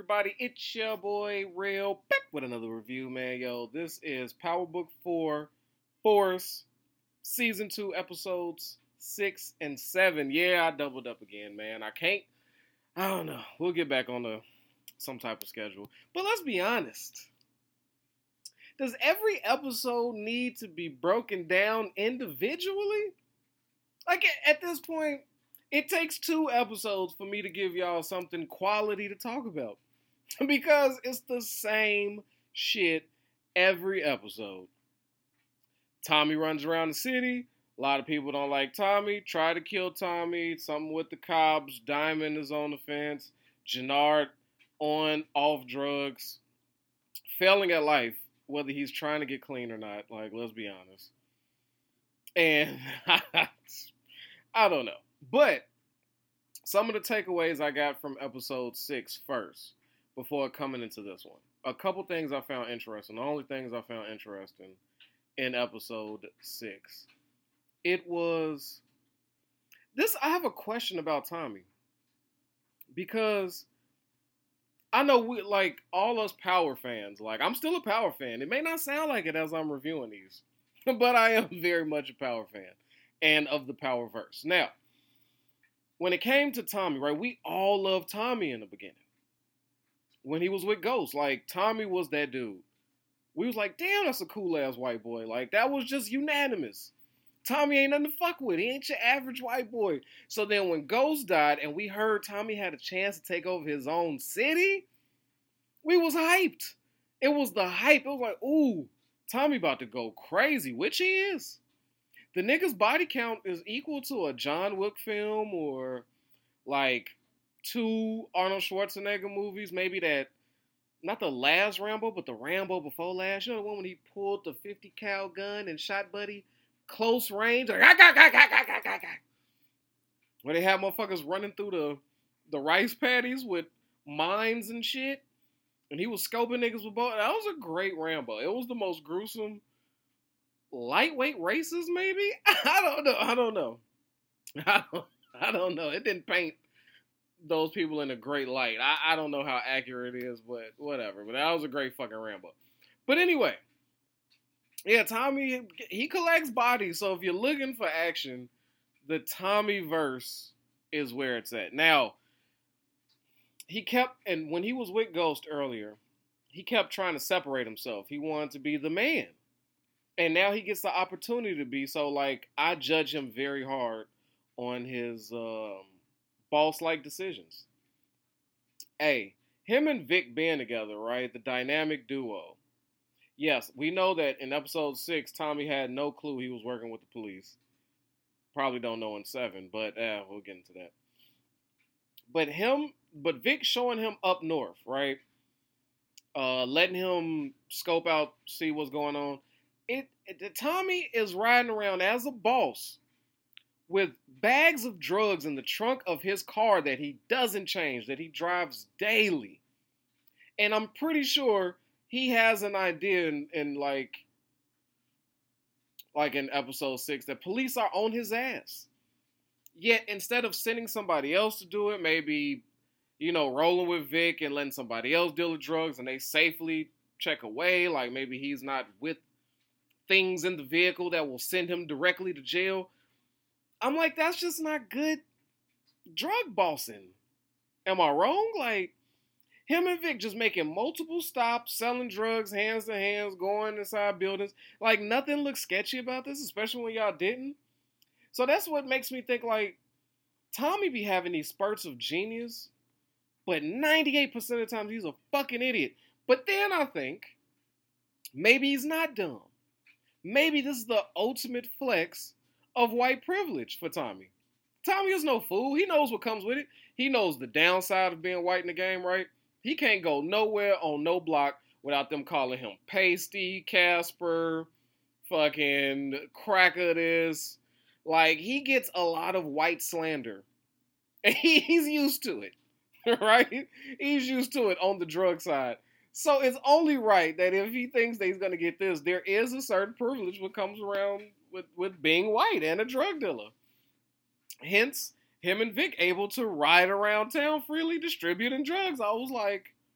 everybody? It's your boy Real back with another review, man. Yo, this is Power Book 4, Force, Season 2, Episodes 6 and 7. Yeah, I doubled up again, man. I don't know. We'll get back on some type of schedule. But let's be honest. Does every episode need to be broken down individually? Like, at this point, it takes 2 episodes for me to give y'all something quality to talk about. Because it's the same shit every episode. Tommy runs around the city. A lot of people don't like Tommy. Try to kill Tommy. Something with the cops. Diamond is on the fence. Gennard off drugs. Failing at life, whether he's trying to get clean or not. Like, let's be honest. And I don't know. But some of the takeaways I got from episode 6 first, before coming into this one. A couple things I found interesting. The only things I found interesting in episode 6. It was this. I have a question about Tommy. Because I know we, like, all us Power fans, like, I'm still a Power fan. It may not sound like it as I'm reviewing these. But I am very much a Power fan. And of the Powerverse. Now, when it came to Tommy, right, we all loved Tommy in the beginning. When he was with Ghost, like, Tommy was that dude. We was like, damn, that's a cool-ass white boy. Like, that was just unanimous. Tommy ain't nothing to fuck with. He ain't your average white boy. So then when Ghost died and we heard Tommy had a chance to take over his own city, we was hyped. It was the hype. It was like, ooh, Tommy about to go crazy, which he is. The nigga's body count is equal to a John Wick film or like 2 Arnold Schwarzenegger movies. Maybe that, not the last Rambo, but the Rambo before last. You know the one when he pulled the 50 cal gun and shot Buddy close range? Like, where they had motherfuckers running through the rice paddies with mines and shit. And he was scoping niggas with both. That was a great Rambo. It was the most gruesome, lightweight racist, maybe? I don't know. I don't know. It didn't paint those people in a great light. I don't know how accurate it is, but whatever. But that was a great fucking Rambo. But anyway, yeah, Tommy, he collects bodies. So if you're looking for action, the Tommyverse is where it's at. Now, and when he was with Ghost earlier, he kept trying to separate himself. He wanted to be the man. And now he gets the opportunity to be. So, like, I judge him very hard on his boss-like decisions. Hey, him and Vic being together, right? The dynamic duo. Yes, we know that in episode 6, Tommy had no clue he was working with the police. Probably don't know in 7, but we'll get into that. But Vic showing him up north, right? Letting him scope out, see what's going on. Tommy is riding around as a boss with bags of drugs in the trunk of his car that he doesn't change, that he drives daily. And I'm pretty sure he has an idea in like in episode 6 that police are on his ass. Yet instead of sending somebody else to do it, maybe, rolling with Vic and letting somebody else deal with drugs and they safely check away, like maybe he's not with things in the vehicle that will send him directly to jail. I'm like, that's just not good drug bossing. Am I wrong? Like, him and Vic just making multiple stops, selling drugs, hands to hands, going inside buildings. Like, nothing looks sketchy about this, especially when y'all didn't. So that's what makes me think, like, Tommy be having these spurts of genius, but 98% of the time he's a fucking idiot. But then I think, maybe he's not dumb. Maybe this is the ultimate flex of white privilege for Tommy. Tommy is no fool. He knows what comes with it. He knows the downside of being white in the game, right? He can't go nowhere on no block without them calling him pasty, Casper, fucking cracker this. Like, he gets a lot of white slander. And he's used to it, right? He's used to it on the drug side. So it's only right that if he thinks that he's going to get this, there is a certain privilege that comes around with being white and a drug dealer. Hence, him and Vic able to ride around town freely distributing drugs. I was like,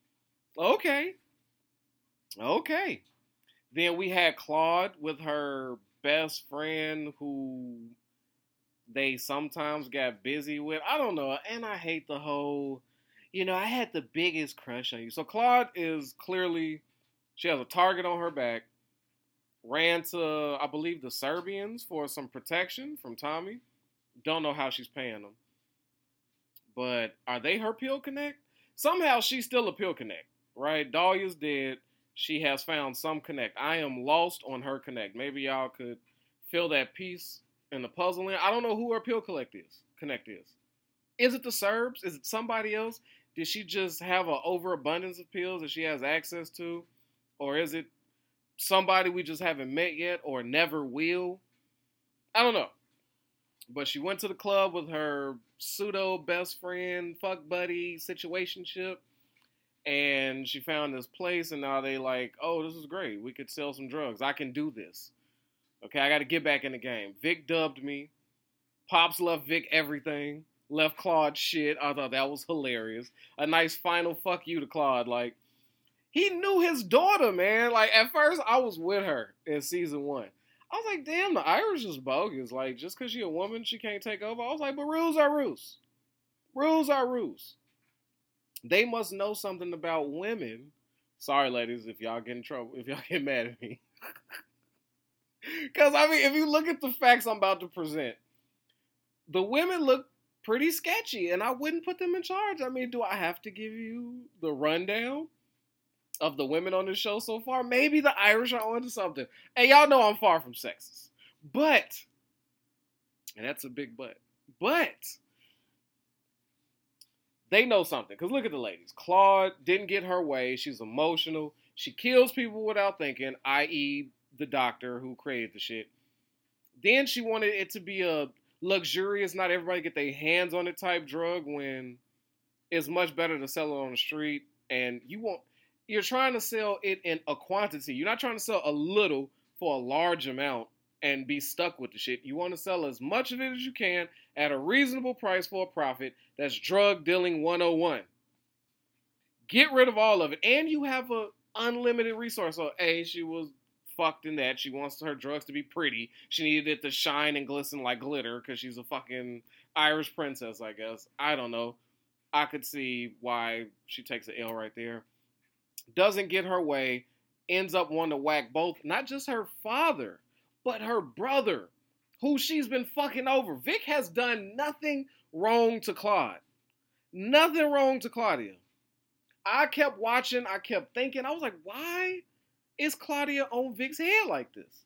Okay. Okay. Then we had Claude with her best friend who they sometimes got busy with. I don't know. And I hate the whole, I had the biggest crush on you. So Claude is clearly, she has a target on her back. Ran to, I believe, the Serbians for some protection from Tommy. Don't know how she's paying them. But are they her Pill Connect? Somehow she's still a Pill Connect, right? Dahlia's dead. She has found some connect. I am lost on her connect. Maybe y'all could fill that piece in the puzzle in. I don't know who her Pill Connect is. Connect is. Is it the Serbs? Is it somebody else? Did she just have an overabundance of pills that she has access to? Or is it somebody we just haven't met yet or never will? I don't know. But she went to the club with her pseudo best friend, fuck buddy situationship, and she found this place, and now they like, oh, this is great. We could sell some drugs. I can do this. Okay, I got to get back in the game. Vic dubbed me. Pops left Vic everything. Left Claude shit. I thought that was hilarious. A nice final fuck you to Claude. Like, he knew his daughter, man. Like, at first, I was with her in season 1. I was like, damn, the Irish is bogus. Like, just because she a woman, she can't take over. I was like, but rules are rules. Rules are rules. They must know something about women. Sorry, ladies, if y'all get in trouble, if y'all get mad at me. Because, I mean, if you look at the facts I'm about to present, the women look pretty sketchy, and I wouldn't put them in charge. I mean, do I have to give you the rundown of the women on this show so far? Maybe the Irish are onto something. And y'all know I'm far from sexist. But, and that's a big but they know something. Because look at the ladies. Claude didn't get her way. She's emotional. She kills people without thinking, i.e. the doctor who created the shit. Then she wanted it to be a luxurious, not everybody get their hands on it type drug when it's much better to sell it on the street. And you're trying to sell it in a quantity. You're not trying to sell a little for a large amount and be stuck with the shit. You want to sell as much of it as you can at a reasonable price for a profit. That's drug dealing 101. Get rid of all of it. And you have a unlimited resource. So, she was fucked in that. She wants her drugs to be pretty. She needed it to shine and glisten like glitter because she's a fucking Irish princess, I guess. I don't know. I could see why she takes an L right there. Doesn't get her way. Ends up wanting to whack both, not just her father, but her brother, who she's been fucking over. Vic has done nothing wrong to Claude. Nothing wrong to Claudia. I kept watching. I kept thinking. I was like, why is Claudia on Vic's head like this?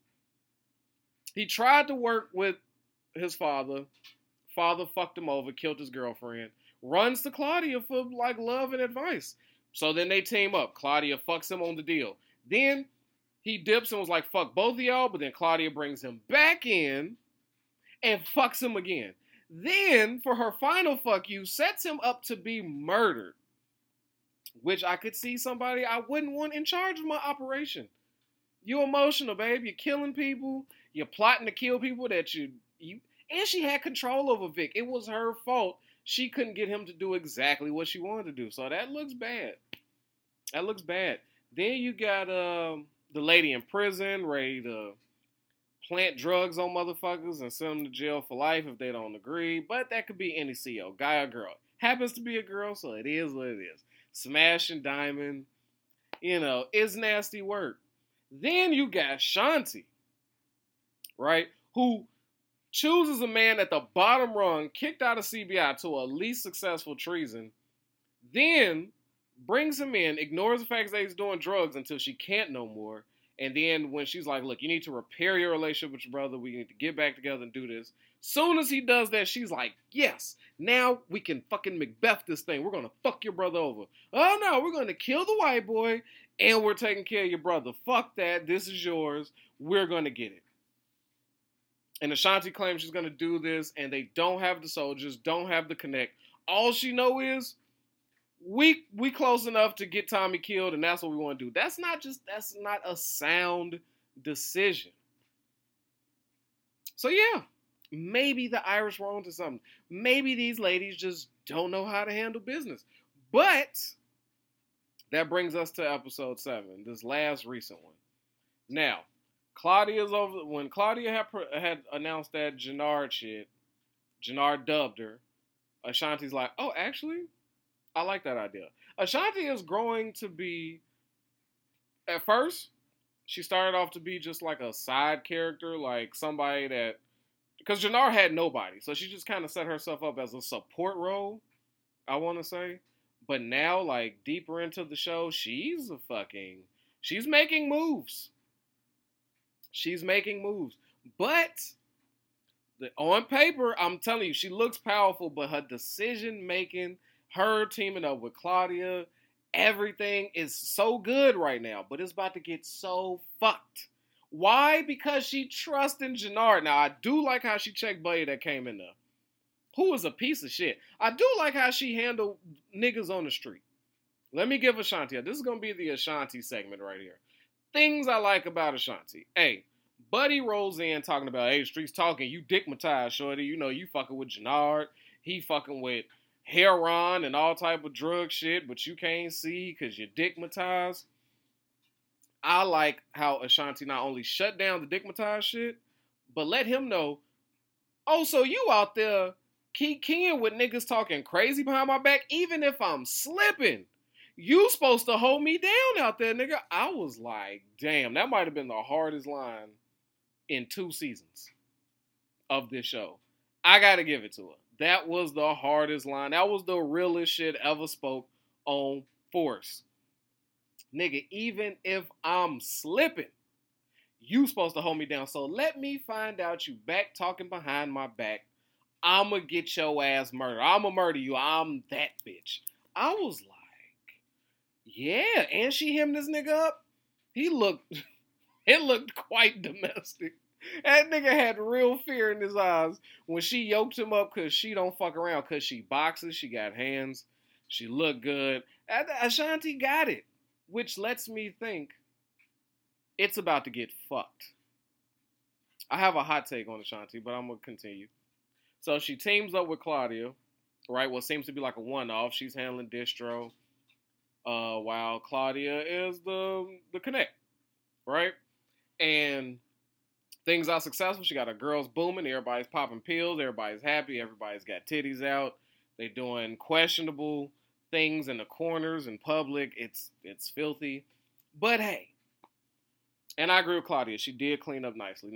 He tried to work with his father. Father fucked him over, killed his girlfriend. Runs to Claudia for like love and advice. So then they team up. Claudia fucks him on the deal. Then he dips and was like, fuck both of y'all. But then Claudia brings him back in and fucks him again. Then, for her final fuck you, sets him up to be murdered. Which I could see somebody I wouldn't want in charge of my operation. You emotional, babe. You're killing people. You're plotting to kill people that you and she had control over Vic. It was her fault. She couldn't get him to do exactly what she wanted to do. So that looks bad. That looks bad. Then you got the lady in prison ready to plant drugs on motherfuckers and send them to jail for life if they don't agree. But that could be any CEO, guy or girl. Happens to be a girl, so it is what it is. Smash and diamond, it's nasty work. Then you got Shanti, right, who chooses a man at the bottom rung, kicked out of CBI to a least successful treason, then brings him in, ignores the fact that he's doing drugs until she can't no more, and then when she's like, look, you need to repair your relationship with your brother, we need to get back together and do this. Soon as he does that, she's like, yes, now we can fucking Macbeth this thing. We're going to fuck your brother over. Oh no, we're going to kill the white boy, and we're taking care of your brother. Fuck that, this is yours, we're going to get it. And Ashanti claims she's going to do this, and they don't have the soldiers, don't have the connect. All she know is, we close enough to get Tommy killed, and that's what we want to do. That's not a sound decision. So yeah, maybe the Irish were onto something. Maybe these ladies just don't know how to handle business. But That brings us to episode 7, this last recent one. Now, Claudia's over. When Claudia had announced that Jannard shit, Jannard dubbed her. Ashanti's like, oh, actually, I like that idea. Ashanti is growing to be. At first, she started off to be just like a side character, like somebody that, because Jannard had nobody, so she just kind of set herself up as a support role, I want to say. But now, like deeper into the show, she's making moves. She's making moves. But on paper, I'm telling you, she looks powerful, but her decision making, her teaming up with Claudia, everything is so good right now. But it's about to get so fucked. Why? Because she trusts in Jannard. Now, I do like how she checked Buddy that came in there, who is a piece of shit. I do like how she handled niggas on the street. Let me give Ashanti. This is going to be the Ashanti segment right here. Things I like about Ashanti. Hey, Buddy rolls in talking about, hey, streets talking, you dickmatized, shorty. You know, you fucking with Jannard. He fucking with heroin and all type of drug shit, but you can't see because you're dickmatized. I like how Ashanti not only shut down the dickmatized shit, but let him know, oh, so you out there keying with niggas talking crazy behind my back, even if I'm slipping. You supposed to hold me down out there, nigga. I was like, damn, that might have been the hardest line in 2 seasons of this show. I gotta give it to her. That was the hardest line. That was the realest shit ever spoke on Force. Nigga, even if I'm slipping, you supposed to hold me down. So let me find out you back talking behind my back. I'ma get your ass murdered. I'ma murder you. I'm that bitch. I was like, yeah, and she hemmed this nigga up. It looked quite domestic. That nigga had real fear in his eyes when she yoked him up because she don't fuck around, because she boxes, she got hands, she looked good. Ashanti got it, which lets me think it's about to get fucked. I have a hot take on Ashanti, but I'm going to continue. So she teams up with Claudia, right? What seems to be like a one-off. She's handling distro, while Claudia is the connect, right? And things are successful. She got her girls booming. Everybody's popping pills. Everybody's happy. Everybody's got titties out. They doing questionable things in the corners in public. It's filthy. But hey, and I agree with Claudia. She did clean up nicely.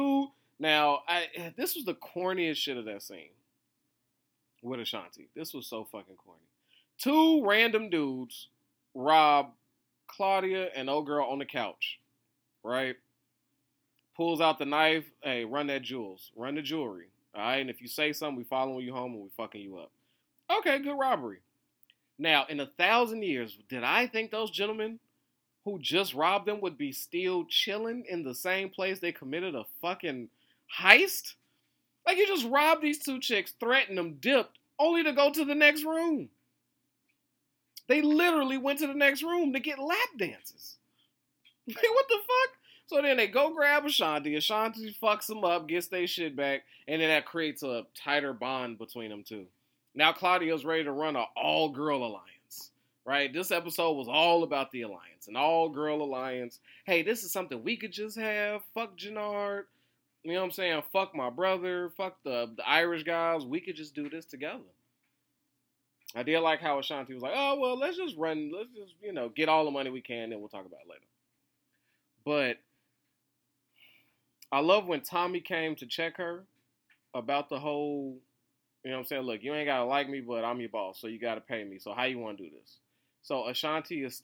This was the corniest shit of that scene with Ashanti. This was so fucking corny. 2 random dudes rob Claudia and old girl on the couch, right? Pulls out the knife. Hey, run that jewels. Run the jewelry. All right? And if you say something, we following you home and we fucking you up. Okay, good robbery. Now, in 1,000 years, did I think those gentlemen who just robbed them would be still chilling in the same place they committed a fucking heist? Like, you just robbed these 2 chicks, threatened them, dipped, only to go to the next room. They literally went to the next room to get lap dances. Like, what the fuck? So then they go grab Ashanti. Ashanti fucks them up, gets their shit back, and then that creates a tighter bond between them two. Now Claudia's ready to run an all-girl alliance, right? This episode was all about the alliance, an all-girl alliance. Hey, this is something we could just have. Fuck Jannard. You know what I'm saying? Fuck my brother. Fuck the Irish guys. We could just do this together. I did like how Ashanti was like, oh, well, let's just, get all the money we can, and we'll talk about it later. But I love when Tommy came to check her about the whole, you know what I'm saying? Look, you ain't got to like me, but I'm your boss, so you got to pay me. So how you want to do this? So Ashanti is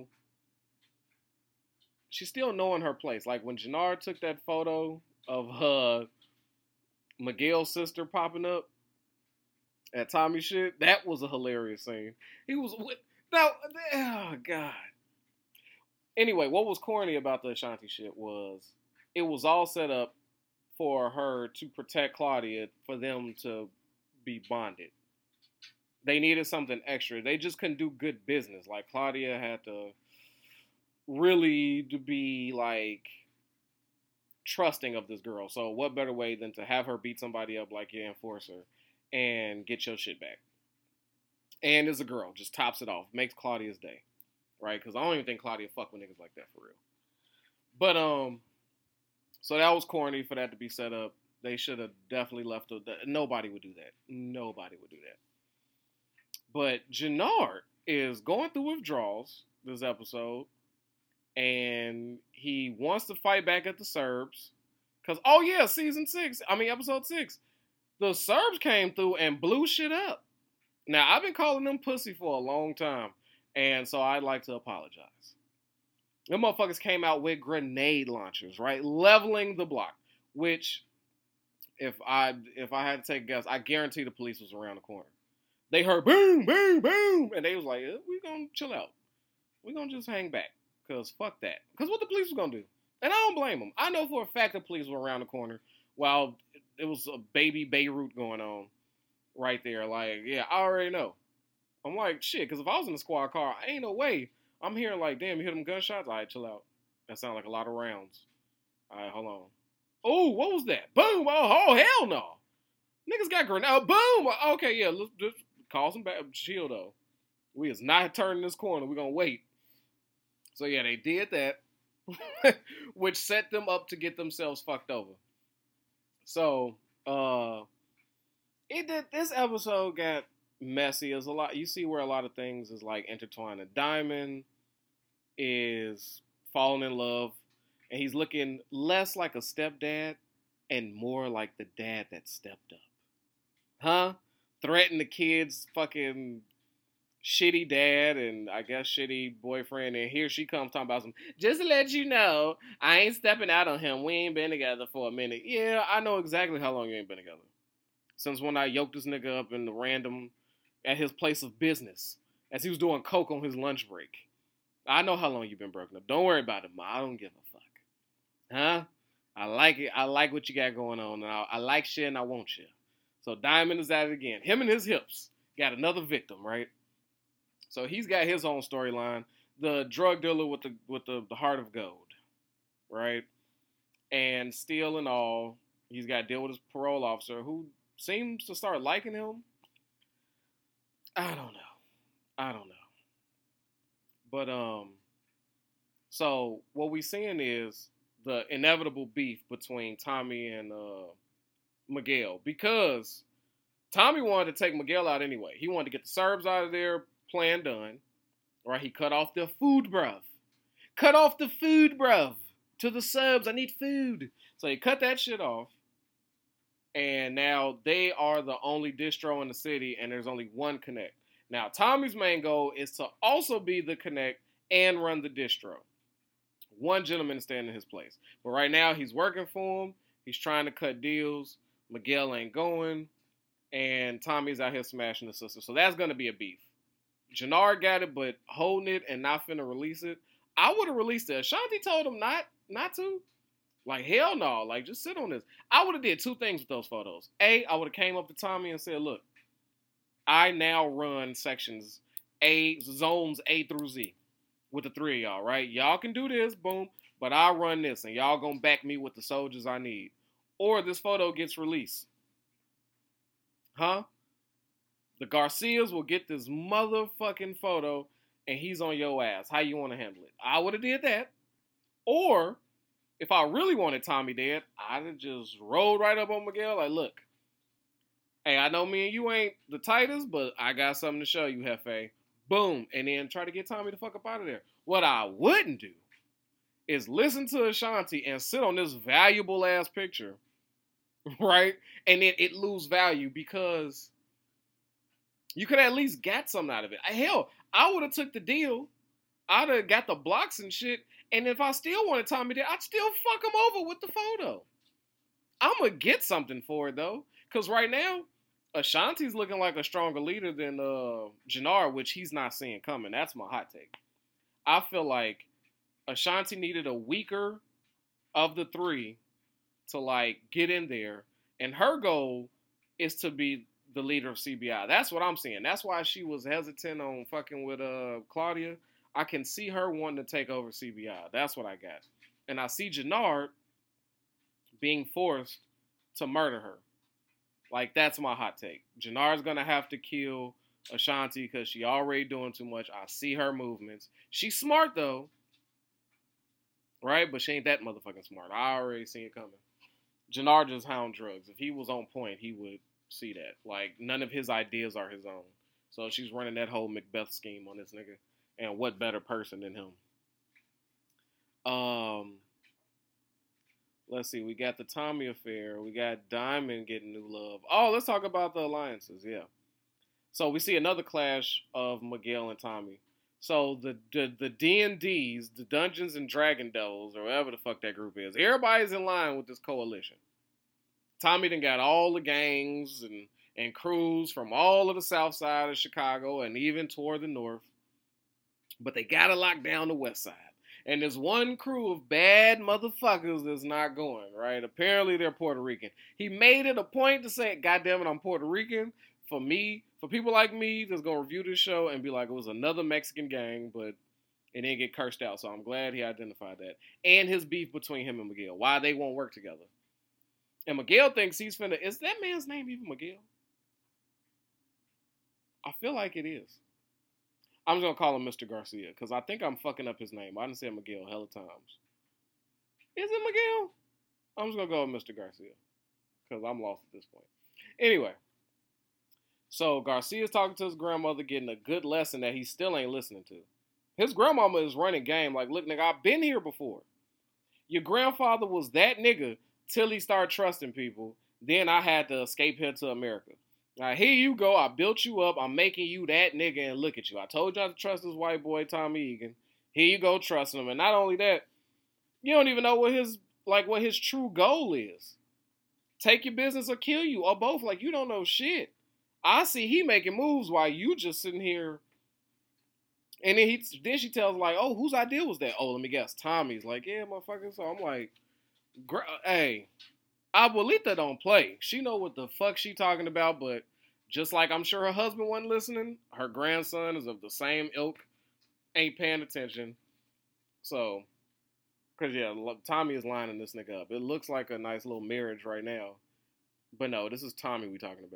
she's still knowing her place. Like when Jannard took that photo of Miguel's sister popping up at Tommy shit, that was a hilarious scene. He was oh God. Anyway, what was corny about the Ashanti shit was it was all set up for her to protect Claudia, for them to be bonded. They needed something extra. They just couldn't do good business. Like Claudia had to really be like trusting of this girl. So what better way than to have her beat somebody up like your enforcer and get your shit back. And as a girl, just tops it off, makes Claudia's day. right? Because I don't even think Claudia fuck with niggas like that for real. But so that was corny for that to be set up. They should have definitely left it. Nobody would do that. Nobody would do that. But Jannard is going through withdrawals this episode, and he wants to fight back at the Serbs. Because, oh yeah, episode 6, the Serbs came through and blew shit up. Now, I've been calling them pussy for a long time, and so I'd like to apologize. Them motherfuckers came out with grenade launchers, right? Leveling the block, which, if I had to take a guess, I guarantee the police was around the corner. They heard boom, boom, boom, and they was like, we gonna chill out. We gonna just hang back, because fuck that. Because what the police was gonna do? And I don't blame them. I know for a fact the police were around the corner while it was a baby Beirut going on right there. Like, yeah, I already know. I'm like, shit, because if I was in a squad car, ain't no way. I'm hearing like, damn, you hear them gunshots? All right, chill out. That sounds like a lot of rounds. All right, hold on. Oh, what was that? Boom. Oh, hell no. Niggas got grenade. Oh, boom. Okay, yeah, let's just call some back. Chill, though. We is not turning this corner. We're going to wait. So, yeah, they did that, which set them up to get themselves fucked over. So, this episode got messy. There's a lot. You see where a lot of things is like intertwined. Diamond is falling in love, and he's looking less like a stepdad and more like the dad that stepped up. Huh? Threatened the kid's fucking shitty dad and I guess shitty boyfriend, and here she comes talking about some, just to let you know, I ain't stepping out on him. We ain't been together for a minute. Yeah, I know exactly how long you ain't been together. Since when I yoked this nigga up in the random at his place of business as he was doing coke on his lunch break. I know how long you've been broken up. Don't worry about it, Ma. I don't give a fuck. Huh? I like it. I like what you got going on. And I like shit and I want shit. So Diamond is at it again. Him and his hips got another victim, right? So he's got his own storyline. The drug dealer with the heart of gold, right? And still and all, he's got to deal with his parole officer who seems to start liking him. I don't know. But so what we seeing is the inevitable beef between Tommy and Miguel, because Tommy wanted to take Miguel out anyway. He wanted to get the Serbs out of there, plan done. Right? He cut off the food, bruv. Cut off the food, bruv. To the Serbs, I need food. So he cut that shit off. And now they are the only distro in the city, and there's only one Connect. Now, Tommy's main goal is to also be the Connect and run the distro. One gentleman is staying in his place. But right now, he's working for him. He's trying to cut deals. Miguel ain't going. And Tommy's out here smashing the sister. So that's going to be a beef. Jannard got it, but holding it and not finna release it. I would have released it. Ashanti told him not to. Like, hell no. Like, just sit on this. I would have did two things with those photos. A, I would have came up to Tommy and said, look, I now run sections zones A through Z with the three of y'all, right? Y'all can do this, boom, but I'll run this, and y'all gonna back me with the soldiers I need. Or this photo gets released. Huh? The Garcias will get this motherfucking photo, and he's on your ass. How you want to handle it? I would have did that. Or, if I really wanted Tommy dead, I'd have just rolled right up on Miguel, like, look, hey, I know me and you ain't the tightest, but I got something to show you, Hefe. Boom. And then try to get Tommy the fuck up out of there. What I wouldn't do is listen to Ashanti and sit on this valuable ass picture, right? And then it lose value because you could at least get something out of it. Hell, I would have took the deal. I'd have got the blocks and shit. And if I still wanted Tommy there, I'd still fuck him over with the photo. I'm going to get something for it, though. Because right now, Ashanti's looking like a stronger leader than Jannard, which he's not seeing coming. That's my hot take. I feel like Ashanti needed a weaker of the three to, like, get in there. And her goal is to be the leader of CBI. That's what I'm seeing. That's why she was hesitant on fucking with Claudia. I can see her wanting to take over CBI. That's what I got. And I see Jannard being forced to murder her. Like, that's my hot take. Jannard's going to have to kill Ashanti because she already doing too much. I see her movements. She's smart though, right? But she ain't that motherfucking smart. I already seen it coming. Jannard just hound drugs. If he was on point, he would see that. Like, none of his ideas are his own. So she's running that whole Macbeth scheme on this nigga. And what better person than him? Let's see. We got the Tommy affair. We got Diamond getting new love. Oh, let's talk about the alliances. Yeah. So we see another clash of Miguel and Tommy. So the D&Ds, the Dungeons and Dragon Devils, or whatever the fuck that group is, everybody's in line with this coalition. Tommy done got all the gangs and crews from all of the south side of Chicago and even toward the north. But they gotta lock down the west side. And there's one crew of bad motherfuckers that's not going, right? Apparently they're Puerto Rican. He made it a point to say, God damn it, I'm Puerto Rican. For me, for people like me that's going to review this show and be like, it was another Mexican gang, but it didn't get cursed out. So I'm glad he identified that. And his beef between him and Miguel. Why they won't work together. And Miguel thinks he's finna... Is that man's name even Miguel? I feel like it is. I'm just going to call him Mr. Garcia because I think I'm fucking up his name. I didn't say Miguel hella times. Is it Miguel? I'm just going to go with Mr. Garcia because I'm lost at this point. Anyway. So Garcia's talking to his grandmother, getting a good lesson that he still ain't listening to. His grandmama is running game like, look, nigga, I've been here before. Your grandfather was that nigga till he started trusting people. Then I had to escape here to America. Now, here you go. I built you up. I'm making you that nigga, and look at you. I told y'all to trust this white boy, Tommy Egan. Here you go, trusting him. And not only that, you don't even know what his true goal is. Take your business or kill you, or both. Like, you don't know shit. I see he making moves while you just sitting here. And then she tells like, oh, whose idea was that? Oh, let me guess, Tommy's. Like, yeah, motherfucker. So I'm like, hey. Abuelita don't play. She know what the fuck she talking about, but just like I'm sure her husband wasn't listening, her grandson is of the same ilk, ain't paying attention. So, because yeah, Tommy is lining this nigga up. It looks like a nice little marriage right now. But no, this is Tommy we talking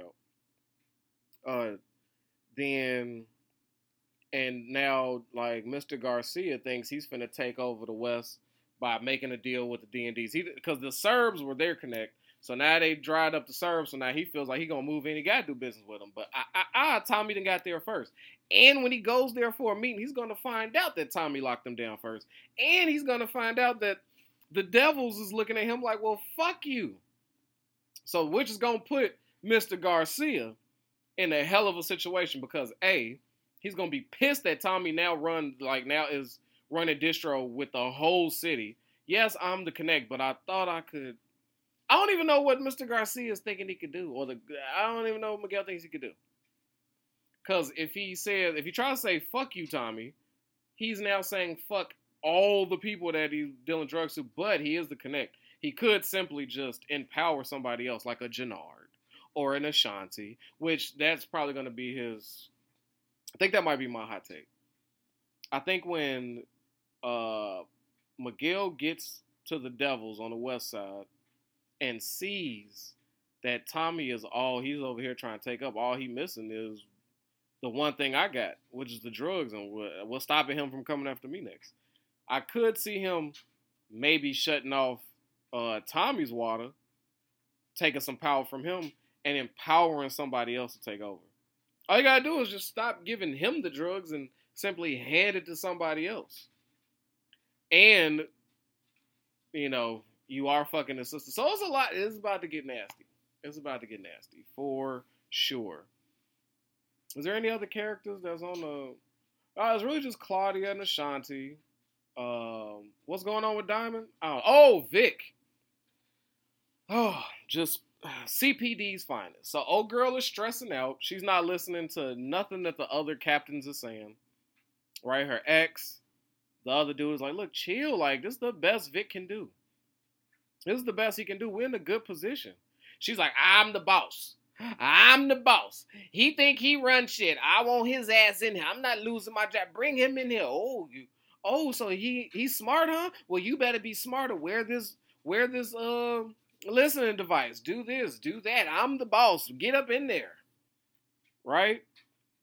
about. Then, and now, like, Mr. Garcia thinks he's finna take over the West by making a deal with the D&Ds. Because the Serbs were their connect. So now they dried up the Serbs. So now he feels like he going to move in. He got to do business with them. But Tommy done got there first. And when he goes there for a meeting, he's going to find out that Tommy locked him down first. And he's going to find out that the Devils is looking at him like, well, fuck you. So which is going to put Mr. Garcia in a hell of a situation. Because, A, he's going to be pissed that Tommy now is running distro with the whole city. Yes, I'm the connect, but I thought I could. I don't even know what Mr. Garcia is thinking he could do, I don't even know what Miguel thinks he could do. Because if he tries to say fuck you, Tommy, he's now saying fuck all the people that he's dealing drugs to. But he is the connect. He could simply just empower somebody else, like a Jannard or an Ashanti, which that's probably going to be his. I think that might be my hot take. I think when Miguel gets to the Devils on the west side and sees that Tommy is all he's over here trying to take up, all he missing is the one thing I got, which is the drugs, and what's stopping him from coming after me next. I could see him maybe shutting off Tommy's water, taking some power from him, and empowering somebody else to take over. All you gotta do is just stop giving him the drugs and simply hand it to somebody else. And, you are fucking his sister. So it's a lot. It's about to get nasty. It's about to get nasty. For sure. Is there any other characters that's on the... it's really just Claudia and Ashanti. What's going on with Diamond? Oh, Vic. Oh, just CPD's finest. So old girl is stressing out. She's not listening to nothing that the other captains are saying. Right? Her ex. The other dude is like, look, chill. Like, this is the best Vic can do. This is the best he can do. We're in a good position. She's like, I'm the boss. I'm the boss. He think he runs shit. I want his ass in here. I'm not losing my job. Bring him in here. So he's smart, huh? Well, you better be smarter. Wear this listening device. Do this, do that. I'm the boss. Get up in there. Right?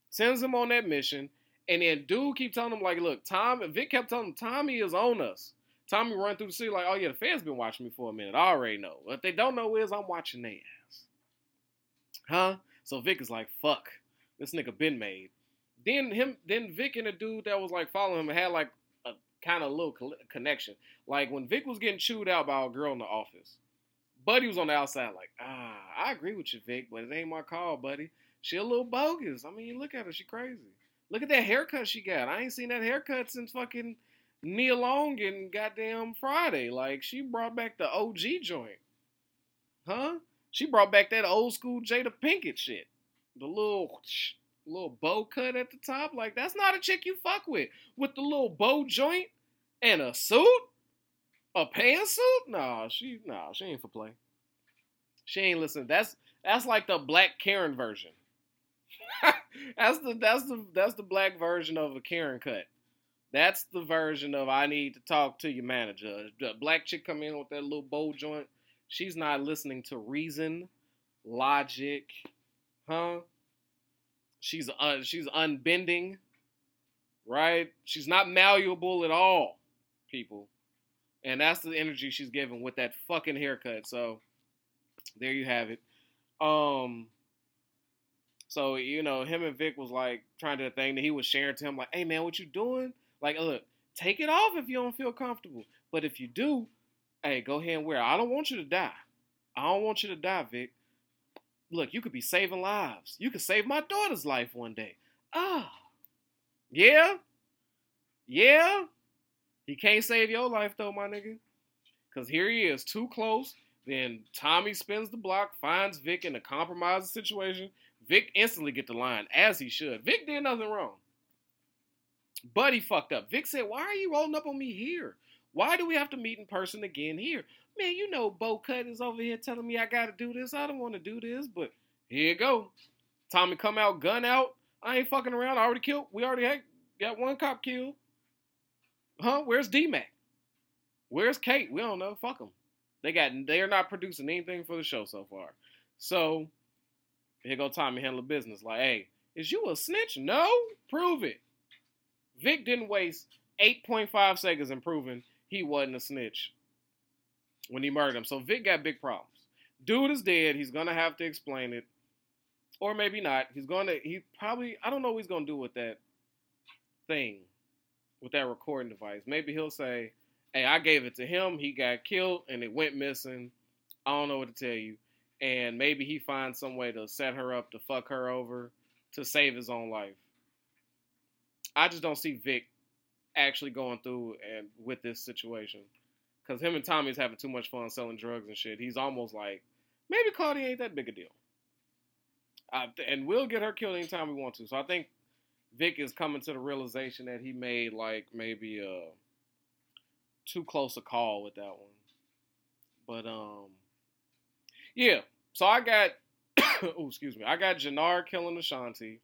Sends him on that mission. And then dude keep telling him, like, look, Vic kept telling him, Tommy is on us. Tommy run through the city like, oh yeah, the fans been watching me for a minute. I already know. What they don't know is I'm watching their ass. Huh? So Vic is like, fuck. This nigga been made. Then Vic and the dude that was like following him had like a kind of little connection. Like when Vic was getting chewed out by a girl in the office, Buddy was on the outside like, I agree with you, Vic, but it ain't my call, buddy. She a little bogus. I mean, look at her. She crazy. Look at that haircut she got. I ain't seen that haircut since fucking Nia Long and goddamn Friday. Like, she brought back the OG joint. Huh? She brought back that old school Jada Pinkett shit. The little bow cut at the top. Like, that's not a chick you fuck with. With the little bow joint and a suit? A pantsuit? Nah, she ain't for play. She ain't listening. That's like the Black Karen version. that's the black version of a Karen cut. That's the version of I need to talk to your manager. The black chick come in with that little bow joint. She's not listening to reason, logic, huh? She's unbending, right? She's not malleable at all, people. And that's the energy she's giving with that fucking haircut. So there you have it. So, you know, him and Vic was like trying to do a thing that he was sharing to him like, hey man, what you doing? Like, look, take it off if you don't feel comfortable. But if you do, hey, go ahead and wear it. I don't want you to die. I don't want you to die, Vic. Look, you could be saving lives. You could save my daughter's life one day. Yeah? Yeah? He can't save your life though, my nigga. Because here he is, too close. Then Tommy spins the block, finds Vic in a compromising situation. Vic instantly get the line, as he should. Vic did nothing wrong. But he fucked up. Vic said, why are you rolling up on me here? Why do we have to meet in person again here? Man, you know Bo Cut is over here telling me I gotta do this. I don't want to do this, but here you go. Tommy come out, gun out. I ain't fucking around. I already killed. We already got one cop killed. Huh? Where's D-Mac? Where's Kate? We don't know. Fuck them. They're not producing anything for the show so far. So here go Tommy handle business. Like, hey, is you a snitch? No? Prove it. Vic didn't waste 8.5 seconds in proving he wasn't a snitch when he murdered him. So Vic got big problems. Dude is dead. He's going to have to explain it. Or maybe not. I don't know what he's going to do with that thing, with that recording device. Maybe he'll say, hey, I gave it to him. He got killed and it went missing. I don't know what to tell you. And maybe he finds some way to set her up to fuck her over to save his own life. I just don't see Vic actually going through and with this situation. Because him and Tommy's having too much fun selling drugs and shit. He's almost like, maybe Cardi ain't that big a deal. And we'll get her killed anytime we want to. So I think Vic is coming to the realization that he made like maybe too close a call with that one. But yeah. So I got I got Jannar killing Ashanti.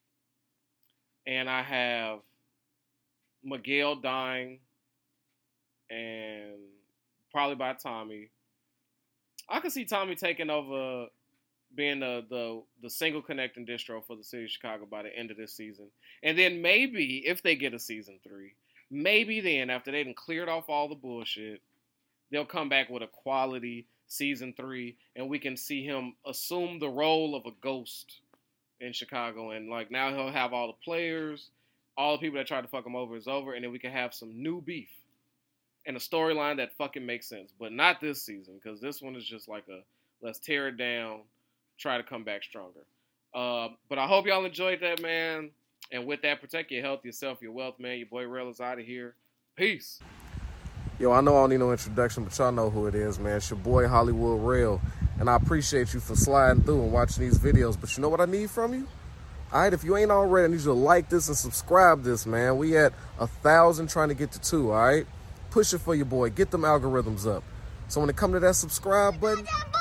And I have Miguel dying, and probably by Tommy. I could see Tommy taking over being the single connecting distro for the city of Chicago by the end of this season. And then maybe, if they get a season 3, maybe then, after they've cleared off all the bullshit, they'll come back with a quality season 3, and we can see him assume the role of a ghost in Chicago, and like now he'll have all the players, all the people that tried to fuck him over is over, and then we can have some new beef and a storyline that fucking makes sense. But not this season, because this one is just like a let's tear it down, try to come back stronger. But I hope y'all enjoyed that, man. And with that, protect your health, yourself, your wealth, man. Your boy Rail is out of here. Peace. Yo, I know I don't need no introduction, but y'all know who it is, man. It's your boy Hollywood Rail. And I appreciate you for sliding through and watching these videos. But you know what I need from you? All right, if you ain't already, I need you to like this and subscribe this, man. We at 1,000 trying to get to 2, all right? Push it for your boy. Get them algorithms up. So when it come to that subscribe button,